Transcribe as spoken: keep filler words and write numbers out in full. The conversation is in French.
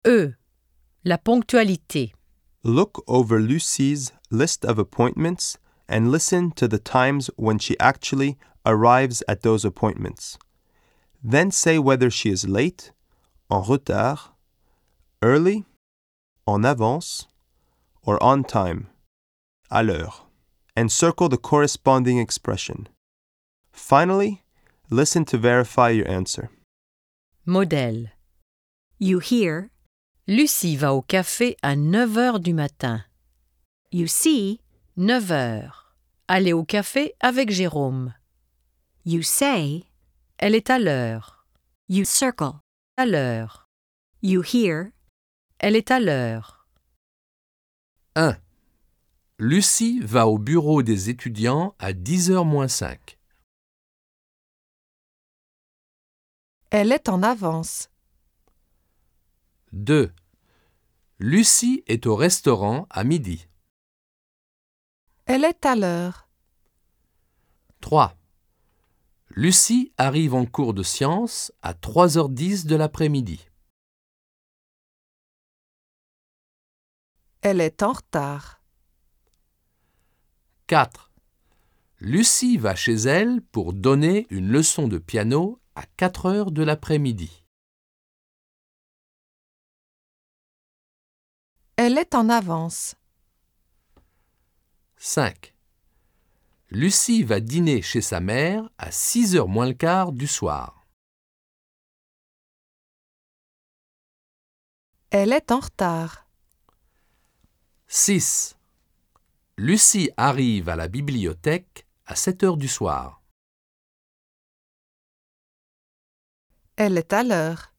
E. La ponctualité. Look over Lucy's list of appointments and listen to the times when she actually arrives at those appointments. Then say whether she is late, en retard, early, en avance, or on time, à l'heure, and circle the corresponding expression. Finally, listen to verify your answer. Modèle. You hear, Lucie va au café à neuf heures du matin. you see, neuf heures. Aller au café avec Jérôme. you say, Elle est à l'heure. you circle, À l'heure. you hear, Elle est à l'heure. un. Lucie va au bureau des étudiants à dix heures moins cinq. Elle est en avance. deux. Lucie est au restaurant à midi. Elle est à l'heure. trois. Lucie arrive en cours de sciences à trois heures dix de l'après-midi. Elle est en retard. quatre. Lucie va chez elle pour donner une leçon de piano à quatre heures de l'après-midi. Elle est en avance. cinq. Lucie va dîner chez sa mère à six heures moins le quart du soir. Elle est en retard. six. Lucie arrive à la bibliothèque à sept heures du soir. Elle est à l'heure.